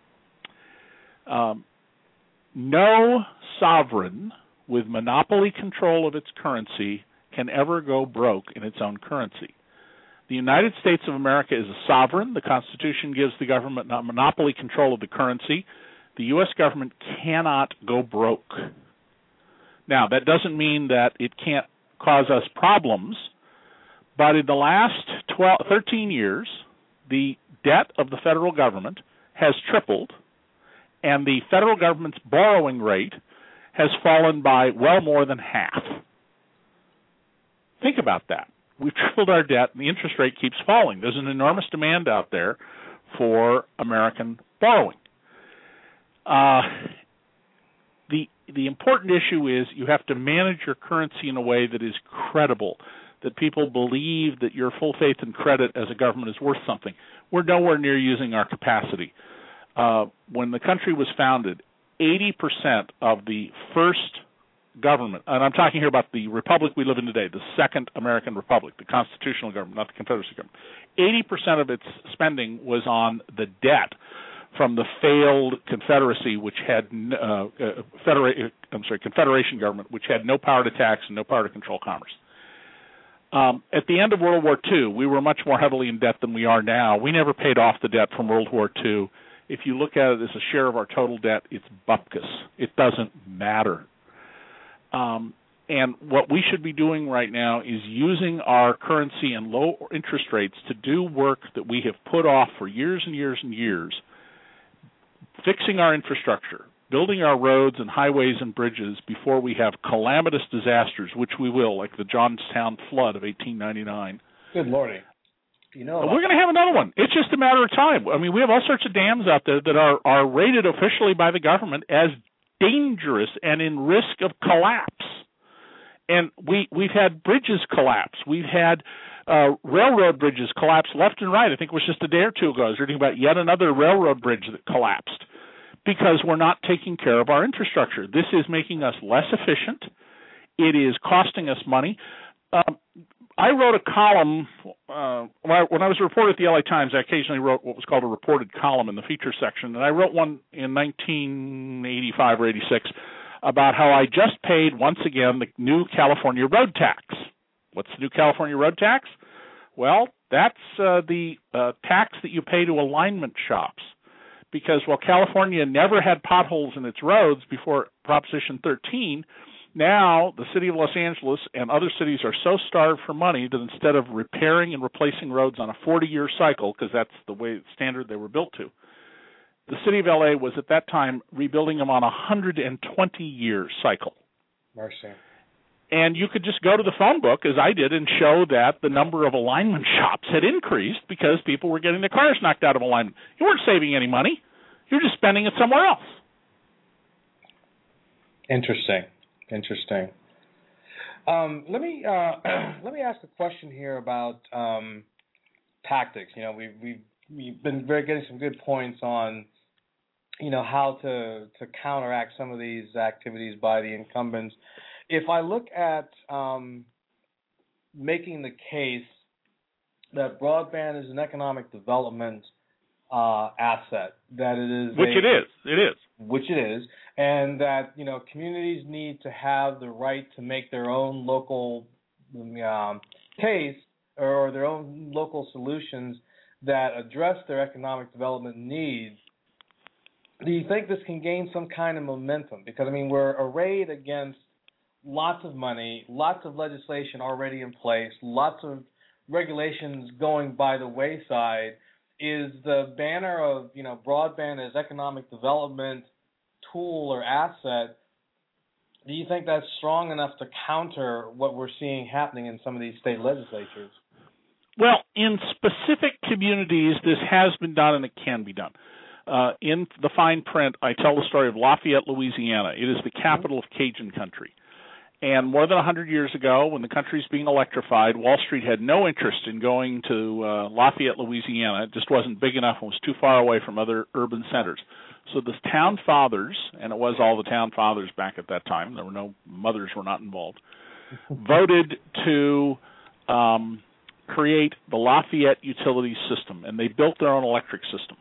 S3: Um, no sovereign with monopoly control of its currency can ever go broke in its own currency. The United States of America is a sovereign. The Constitution gives the government not monopoly control of the currency. The U S government cannot go broke. Now, that doesn't mean that it can't cause us problems, but in the last twelve, thirteen years, the debt of the federal government has tripled, and the federal government's borrowing rate has fallen by well more than half. Think about that. We've tripled our debt, and the interest rate keeps falling. There's an enormous demand out there for American borrowing. Uh, the the important issue is you have to manage your currency in a way that is credible, that people believe that your full faith and credit as a government is worth something. We're nowhere near using our capacity. Uh, when the country was founded, eighty percent of the first government, and I'm talking here about the republic we live in today, the Second American Republic, the constitutional government, not the Confederacy government, eighty percent of its spending was on the debt from the failed Confederacy, which had uh, uh, Federa- I'm sorry, Confederation government, which had no power to tax and no power to control commerce. Um, at the end of World War Two, we were much more heavily in debt than we are now. We never paid off the debt from World War Two. If you look at it as a share of our total debt, it's bupkis. It doesn't matter. Um, and what we should be doing right now is using our currency and low interest rates to do work that we have put off for years and years and years, fixing our infrastructure, building our roads and highways and bridges before we have calamitous disasters, which we will, like the Johnstown flood of eighteen ninety-nine.
S2: Good Lordy. You know,
S3: we're going to have another one. It's just a matter of time. I mean, we have all sorts of dams out there that are, are rated officially by the government as dangerous and in risk of collapse. And we, we've had bridges collapse. We've had uh, railroad bridges collapse left and right. I think it was just a day or two ago I was reading about yet another railroad bridge that collapsed because we're not taking care of our infrastructure. This is making us less efficient. It is costing us money. Um, I wrote a column, uh, when, I, when I was a reporter at the L A Times, I occasionally wrote what was called a reported column in the feature section, and I wrote one in nineteen eighty-five or eighty-six about how I just paid, once again, the new California road tax. What's the new California road tax? Well, that's uh, the uh, tax that you pay to alignment shops, because while California never had potholes in its roads before Proposition thirteen, now the city of Los Angeles and other cities are so starved for money that instead of repairing and replacing roads on a forty-year cycle, because that's the way standard they were built to, the city of L A was at that time rebuilding them on a one hundred twenty-year cycle.
S2: Mercy.
S3: And you could just go to the phone book, as I did, and show that the number of alignment shops had increased because people were getting their cars knocked out of alignment. You weren't saving any money. You're just spending it somewhere else.
S2: Interesting. Interesting. Um, let me uh, let me ask a question here about um, tactics. You know, we've we've we've been very getting some good points on, you know, how to to counteract some of these activities by the incumbents. If I look at um, making the case that broadband is an economic development uh, asset, that it is
S3: which
S2: a,
S3: it is, it is,
S2: which it is, and that, you know, communities need to have the right to make their own local um, case or their own local solutions that address their economic development needs. Do you think this can gain some kind of momentum? Because, I mean, we're arrayed against lots of money, lots of legislation already in place, lots of regulations going by the wayside. Is the banner of, you know, broadband as economic development tool or asset, do you think that's strong enough to counter what we're seeing happening in some of these state legislatures?
S3: Well, in specific communities, this has been done and it can be done. Uh, in the fine print, I tell the story of Lafayette, Louisiana. It is the capital of Cajun country. And more than one hundred years ago, when the country's being electrified, Wall Street had no interest in going to uh, Lafayette, Louisiana. It just wasn't big enough and was too far away from other urban centers. So the town fathers, and it was all the town fathers back at that time, there were no mothers were not involved, voted to um, create the Lafayette utility system, and they built their own electric system.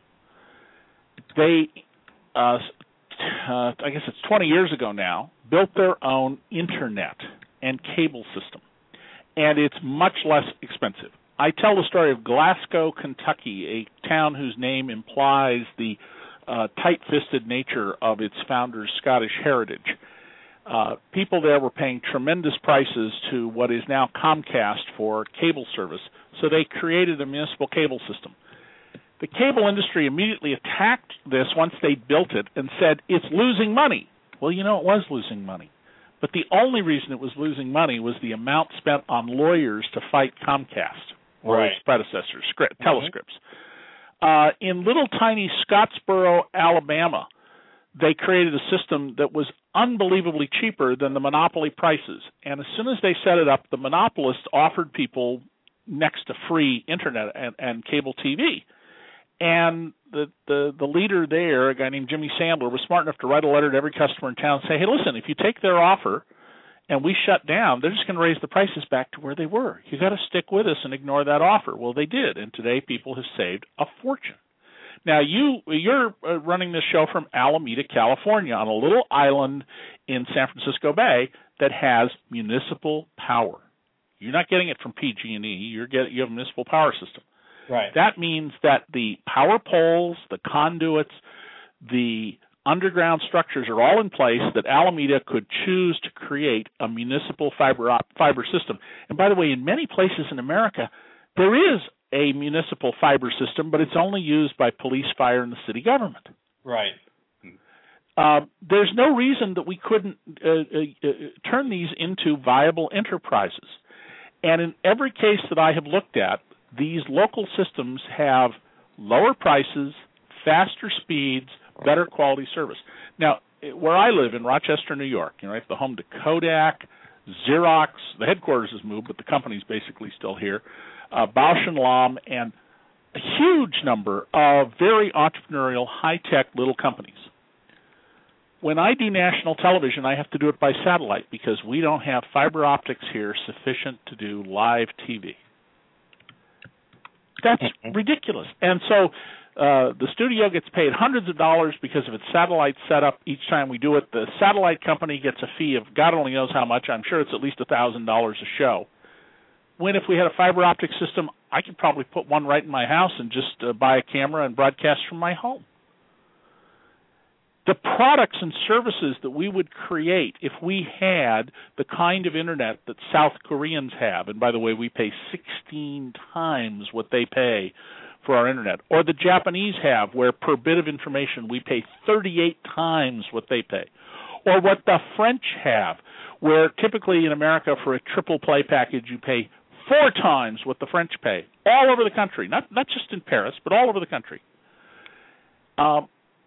S3: They, uh, uh, I guess it's twenty years ago now, built their own internet and cable system, and it's much less expensive. I tell the story of Glasgow, Kentucky, a town whose name implies the uh, tight-fisted nature of its founder's Scottish heritage. Uh, people there were paying tremendous prices to what is now Comcast for cable service, so they created a municipal cable system. The cable industry immediately attacked this once they built it and said, it's losing money. Well, you know, it was losing money. But the only reason it was losing money was the amount spent on lawyers to fight Comcast or
S2: right.
S3: its predecessors, script,
S2: mm-hmm.
S3: telescripts. Uh, in little tiny Scottsboro, Alabama, they created a system that was unbelievably cheaper than the monopoly prices. And as soon as they set it up, the monopolists offered people next to free internet and, and cable T V. And the, the the leader there, a guy named Jimmy Sandler, was smart enough to write a letter to every customer in town and say, hey, listen, if you take their offer and we shut down, they're just going to raise the prices back to where they were. You got to stick with us and ignore that offer. Well, they did, and today people have saved a fortune. Now, you, you're running this show from Alameda, California, on a little island in San Francisco Bay that has municipal power. You're not getting it from P G and E. You're getting, you have a municipal power system.
S2: Right.
S3: That means that the power poles, the conduits, the underground structures are all in place that Alameda could choose to create a municipal fiber op- fiber system. And by the way, in many places in America, there is a municipal fiber system, but it's only used by police, fire, and the city government.
S2: Right.
S3: Uh, there's no reason that we couldn't uh, uh, uh, turn these into viable enterprises. And in every case that I have looked at, these local systems have lower prices, faster speeds, better quality service. Now, where I live in Rochester, New York, you know, it's the home to Kodak, Xerox. The headquarters has moved, but the company's basically still here. Uh, Bausch and Lomb, and a huge number of very entrepreneurial, high-tech little companies. When I do national television, I have to do it by satellite because we don't have fiber optics here sufficient to do live T V. That's ridiculous. And so uh, the studio gets paid hundreds of dollars because of its satellite setup each time we do it. The satellite company gets a fee of God only knows how much. I'm sure it's at least one thousand dollars a show. When if we had a fiber optic system, I could probably put one right in my house and just uh, buy a camera and broadcast from my home. The products and services that we would create if we had the kind of internet that South Koreans have, and by the way, we pay sixteen times what they pay for our internet, or the Japanese have, where per bit of information we pay thirty-eight times what they pay, or what the French have, where typically in America for a triple play package you pay four times what the French pay, all over the country, not not just in Paris, but all over the country. Um,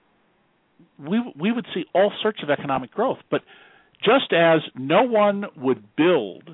S3: we we would see all sorts of economic growth, but just as no one would build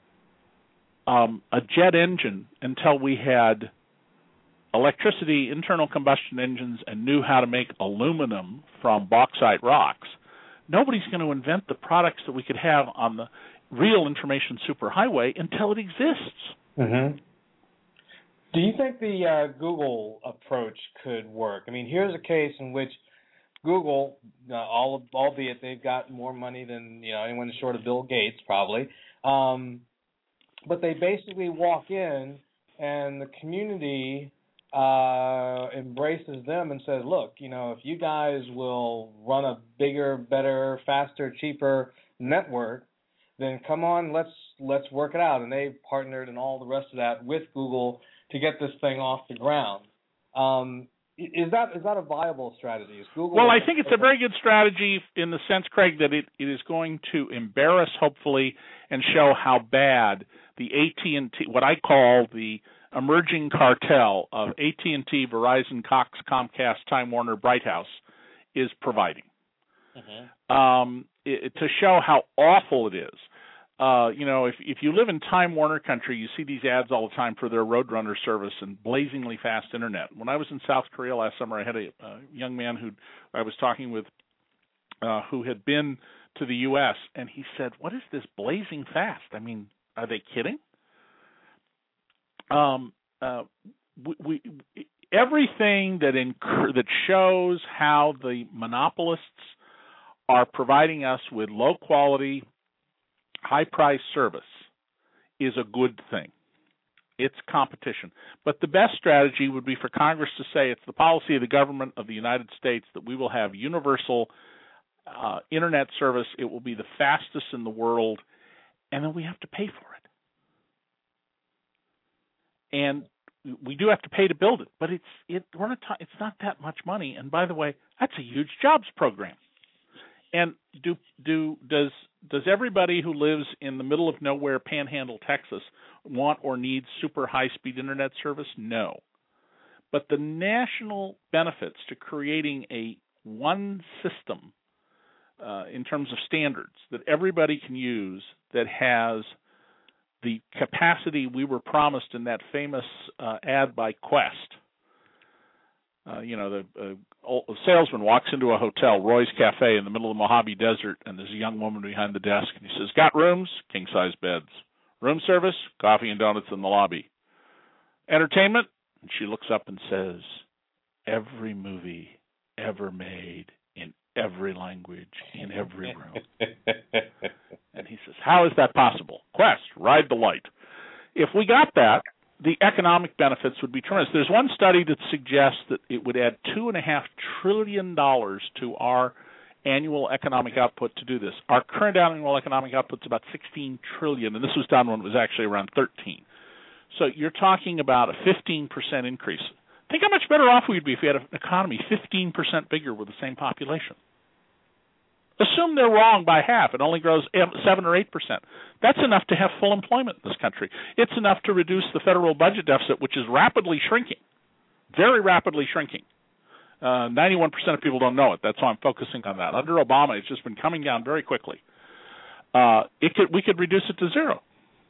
S3: um, a jet engine until we had electricity, internal combustion engines, and knew how to make aluminum from bauxite rocks, nobody's going to invent the products that we could have on the real information superhighway until it exists.
S2: Mm-hmm. Do you think the uh, Google approach could work? I mean, here's a case in which Google, uh, all, albeit they've got more money than you know anyone short of Bill Gates probably, um, but they basically walk in and the community uh, embraces them and says, look, you know, if you guys will run a bigger, better, faster, cheaper network, then come on, let's let's work it out. And they partnered and all the rest of that with Google to get this thing off the ground. Um, is that is that a viable strategy? Is Google?
S3: Well, I think it's a very good strategy in the sense, Craig, that it, it is going to embarrass, hopefully, and show how bad the A T and T, what I call the emerging cartel of A T and T, Verizon, Cox, Comcast, Time Warner, Bright House, is providing. Mm-hmm. Um, it, to show how awful it is. Uh, you know, if if you live in Time Warner country, you see these ads all the time for their Roadrunner service and blazingly fast internet. When I was in South Korea last summer, I had a, a young man who I was talking with uh, who had been to the U S, and he said, "What is this blazing fast? I mean, are they kidding?" Um, uh, we, we everything that inc- that shows how the monopolists are providing us with low quality, high price service is a good thing. It's competition. But the best strategy would be for Congress to say it's the policy of the government of the United States that we will have universal uh, internet service. It will be the fastest in the world, and then we have to pay for it. And we do have to pay to build it, but it's it we're not it's not that much money. And by the way, that's a huge jobs program. And do do does does everybody who lives in the middle of nowhere, Panhandle, Texas, want or need super high speed internet service? No. but the national benefits to creating a one system uh, in terms of standards that everybody can use that has the capacity we were promised in that famous uh, ad by Quest. Uh, you know, the uh, salesman walks into a hotel, Roy's Cafe, in the middle of the Mojave Desert, and there's a young woman behind the desk, and he says, "Got rooms? King-size beds. Room service? Coffee and donuts in the lobby. Entertainment?" And she looks up and says, "Every movie ever made in every language, in every room." And he says, "How is that possible? Quest, ride the light." If we got that, the economic benefits would be tremendous. There's one study that suggests that it would add two and a half trillion dollars to our annual economic output to do this. Our current annual economic output is about sixteen trillion dollars, and this was done when it was actually around thirteen. So you're talking about a fifteen percent increase. Think how much better off we'd be if we had an economy fifteen percent bigger with the same population. Assume they're wrong by half. It only grows seven or eight percent. That's enough to have full employment in this country. It's enough to reduce the federal budget deficit, which is rapidly shrinking, very rapidly shrinking. Uh, ninety-one percent of people don't know it. That's why I'm focusing on that. Under Obama, it's just been coming down very quickly. Uh, it could, we could reduce it to zero.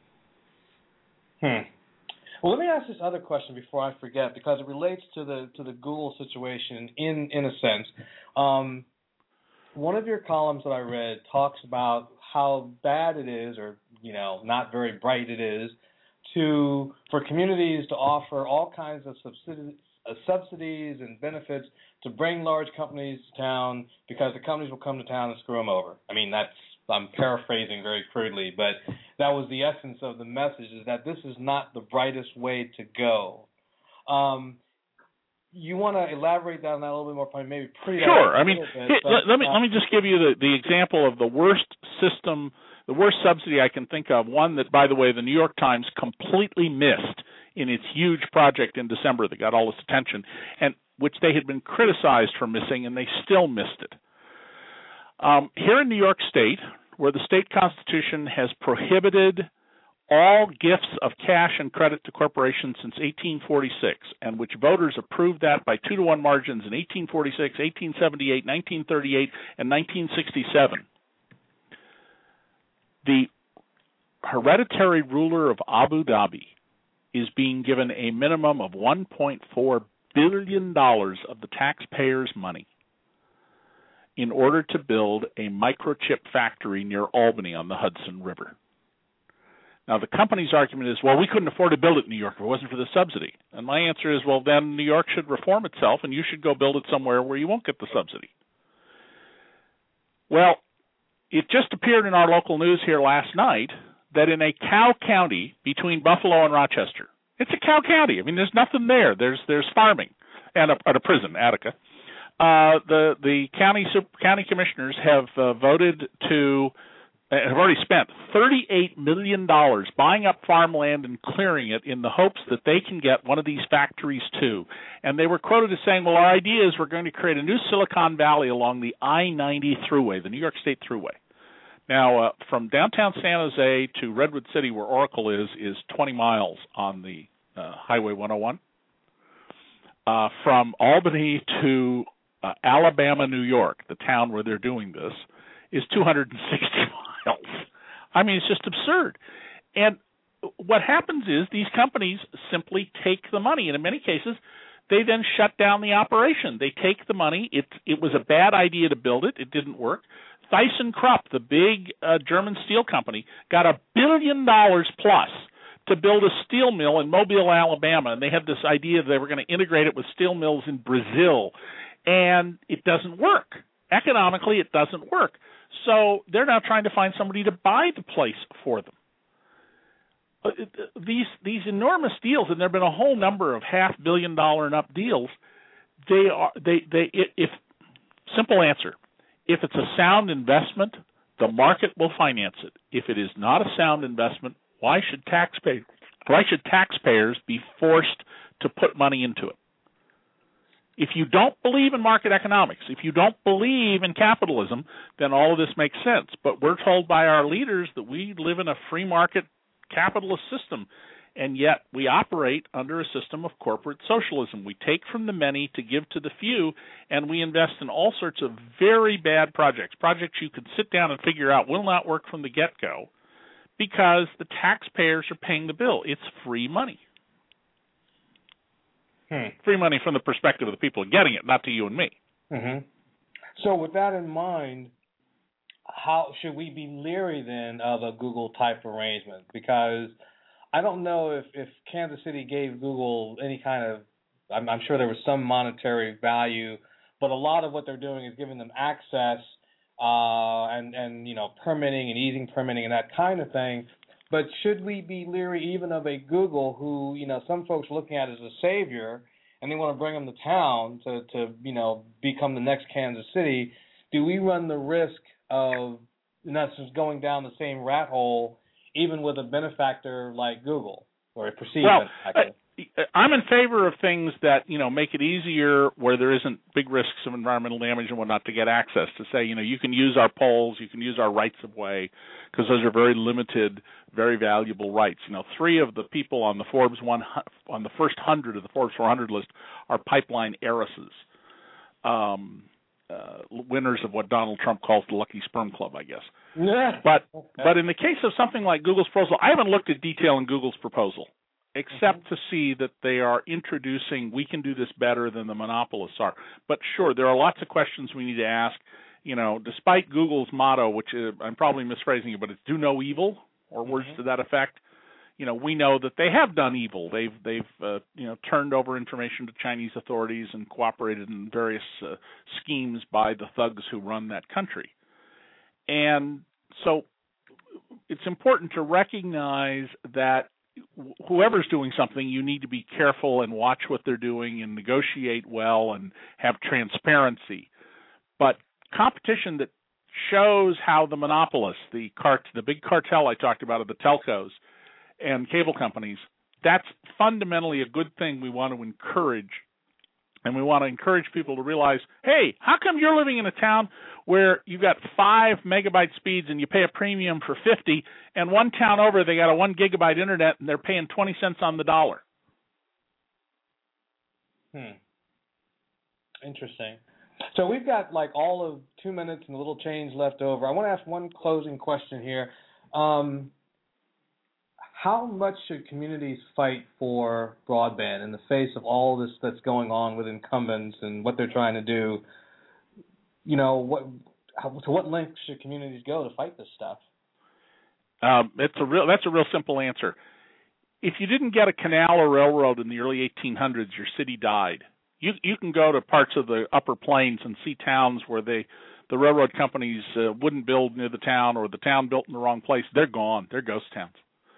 S2: Hmm. Well, let me ask this other question before I forget, because it relates to the to the Google situation in in a sense. Um, one of your columns that I read talks about how bad it is, or you know, not very bright it is, to for communities to offer all kinds of subsidies, uh, subsidies and benefits to bring large companies to town, because the companies will come to town and screw them over. I mean, that's I'm paraphrasing very crudely, but that was the essence of the message, is that this is not the brightest way to go. Um, you want to elaborate on that a little bit more, probably maybe pretty.
S3: Sure. I mean,
S2: bit,
S3: hey,
S2: but,
S3: let, let me
S2: uh,
S3: let me just give you the, the example of the worst system, the worst subsidy I can think of. One that, by the way, the New York Times completely missed in its huge project in December that got all this attention, and which they had been criticized for missing, and they still missed it. Um, here in New York State, where the state constitution has prohibited all gifts of cash and credit to corporations since eighteen forty-six, and which voters approved that by two to one margins in eighteen forty-six, eighteen seventy-eight, nineteen thirty-eight, and nineteen sixty-seven. The hereditary ruler of Abu Dhabi is being given a minimum of one point four billion dollars of the taxpayers' money in order to build a microchip factory near Albany on the Hudson River. Now, the company's argument is, well, we couldn't afford to build it in New York if it wasn't for the subsidy. And my answer is, well, then New York should reform itself, and you should go build it somewhere where you won't get the subsidy. Well, it just appeared in our local news here last night that in a cow county between Buffalo and Rochester, it's a cow county. I mean, there's nothing there. There's there's farming and a, and a prison, Attica. Uh, the the county county commissioners have uh, voted to uh, have already spent thirty-eight million dollars buying up farmland and clearing it in the hopes that they can get one of these factories too. And they were quoted as saying, "Well, our idea is we're going to create a new Silicon Valley along the I ninety Thruway, the New York State Thruway." Now, uh, from downtown San Jose to Redwood City, where Oracle is, is twenty miles on the uh, Highway one oh one. Uh, from Albany to uh, Alabama, New York, the town where they're doing this, is two hundred sixty miles. I mean, it's just absurd. And what happens is these companies simply take the money, and in many cases, they then shut down the operation. They take the money. It, it was a bad idea to build it. It didn't work. ThyssenKrupp, the big uh, German steel company, got a billion dollars plus to build a steel mill in Mobile, Alabama, and they had this idea that they were going to integrate it with steel mills in Brazil, and it doesn't work. Economically, it doesn't work. So they're now trying to find somebody to buy the place for them. Uh, these these enormous deals, and there have been a whole number of half billion dollar and up deals. They are they they if simple answer. If it's a sound investment, the market will finance it. If it is not a sound investment, why should taxpay, why should taxpayers be forced to put money into it? If you don't believe in market economics, if you don't believe in capitalism, then all of this makes sense. But we're told by our leaders that we live in a free market capitalist system, And yet we operate under a system of corporate socialism. We take from the many to give to the few, and we invest in all sorts of very bad projects, projects you could sit down and figure out will not work from the get-go because the taxpayers are paying the bill. It's free money.
S2: Hmm.
S3: Free money from the perspective of the people getting it, not to you and me.
S2: Mm-hmm. So with that in mind, how should we be leery then of a Google-type arrangement? Because I don't know if, if Kansas City gave Google any kind of, I'm, I'm sure there was some monetary value, but a lot of what they're doing is giving them access uh, and, and, you know, permitting and easing permitting and that kind of thing. But should we be leery even of a Google who, you know, some folks are looking at as a savior and they want to bring them to town to, to, you know, become the next Kansas City? Do we run the risk of not just going down the same rat hole even with a benefactor like Google, or a perceived
S3: well,
S2: benefactor?
S3: Uh, I'm in favor of things that, you know, make it easier where there isn't big risks of environmental damage and whatnot to get access, to say, you know, you can use our poles, you can use our rights of way, because those are very limited, very valuable rights. You know, three of the people on the Forbes one on the first hundred of the Forbes four hundred list are pipeline heiresses. Um Uh, winners of what Donald Trump calls the Lucky Sperm Club, I guess.
S2: Yeah.
S3: But
S2: Okay.
S3: but in the case of something like Google's proposal, I haven't looked at detail in Google's proposal, except mm-hmm. to see that they are introducing, we can do this better than the monopolists are. But sure, there are lots of questions we need to ask. You know, despite Google's motto, which is, I'm probably misphrasing it, but it's do no evil, or words mm-hmm. to that effect. You know, we know that they have done evil. They've they've uh, you know turned over information to Chinese authorities and cooperated in various uh, schemes by the thugs who run that country. And so it's important to recognize that whoever's doing something, you need to be careful and watch what they're doing and negotiate well and have transparency. But competition that shows how the monopolists, the cart, the big cartel I talked about of the telcos and cable companies, that's fundamentally a good thing we want to encourage. And we want to encourage people to realize, hey, how come you're living in a town where you've got five megabyte speeds and you pay a premium for fifty, and one town over they got a one gigabyte internet and they're paying twenty cents on the dollar?
S2: Hmm. Interesting. So we've got like all of two minutes and a little change left over. I want to ask one closing question here. Um, How much should communities fight for broadband in the face of all this that's going on with incumbents and what they're trying to do? You know, what how, to what length should communities go to fight this stuff?
S3: Um, it's a real. That's a real simple answer. If you didn't get a canal or railroad in the early eighteen hundreds, your city died. You you can go to parts of the upper plains and see towns where they the railroad companies uh, wouldn't build near the town, or the town built in the wrong place. They're gone. They're ghost towns.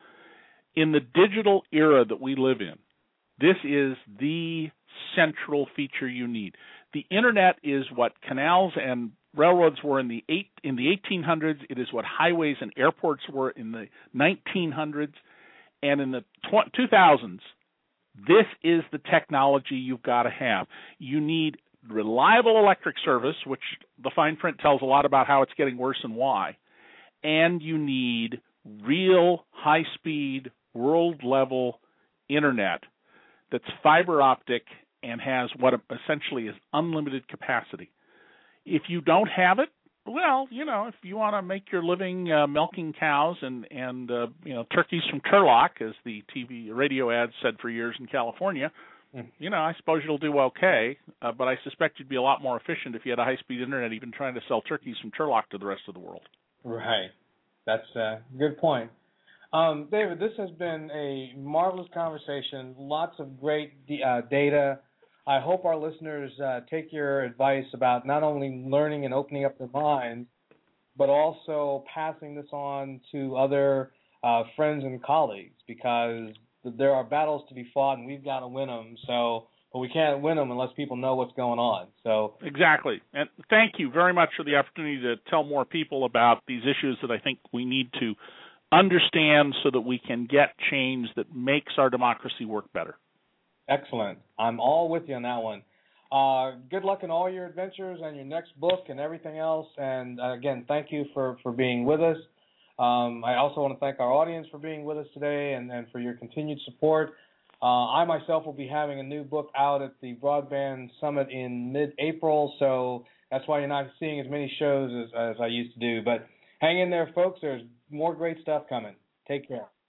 S3: In the digital era that we live in, this is the central feature you need. The internet is what canals and railroads were in the eight in the eighteen hundreds. It is what highways and airports were in the nineteen hundreds, and in the two thousands. This is the technology you've got to have. You need reliable electric service, which the fine print tells a lot about how it's getting worse and why, and you need real high-speed, world-level internet that's fiber optic and has what essentially is unlimited capacity. If you don't have it, well, you know, if you want to make your living uh, milking cows and, and uh, you know, turkeys from Turlock, as the T V radio ads said for years in California, mm. you know, I suppose you'll do okay, uh, but I suspect you'd be a lot more efficient if you had a high-speed internet even trying to sell turkeys from Turlock to the rest of the world.
S2: Right. That's a good point. Um, David, this has been a marvelous conversation, lots of great uh, data. I hope our listeners uh, take your advice about not only learning and opening up their minds, but also passing this on to other uh, friends and colleagues, because there are battles to be fought and we've got to win them. So, but we can't win them unless people know what's going on. So
S3: exactly. And thank you very much for the opportunity to tell more people about these issues that I think we need to understand so that we can get change that makes our democracy work better.
S2: Excellent. I'm all with you on that one. Uh, good luck in all your adventures and your next book and everything else. And uh, again, thank you for, for being with us. Um, I also want to thank our audience for being with us today and, and for your continued support. Uh, I myself will be having a new book out at the Broadband Summit in mid-April, so that's why you're not seeing as many shows as, as I used to do. But hang in there, folks. There's more great stuff coming. Take care.